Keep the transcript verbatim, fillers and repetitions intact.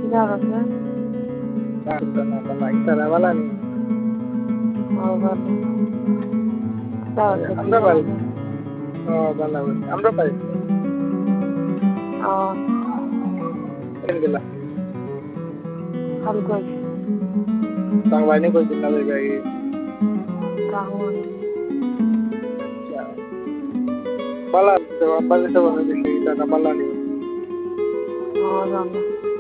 Jangan ya. Tanto na pala kita na wala ni. Oh, ভালো। তাহলে আমরা কি পারি। হবে? ও ভালো হবে। আমরা পারি। اه কেন গেলা? ভালো কই Tang বাইনে কই দিন না যাই। কাহন Bala, তো বাজে তো বাজে সেই টাকা বালা নিও। اه জানো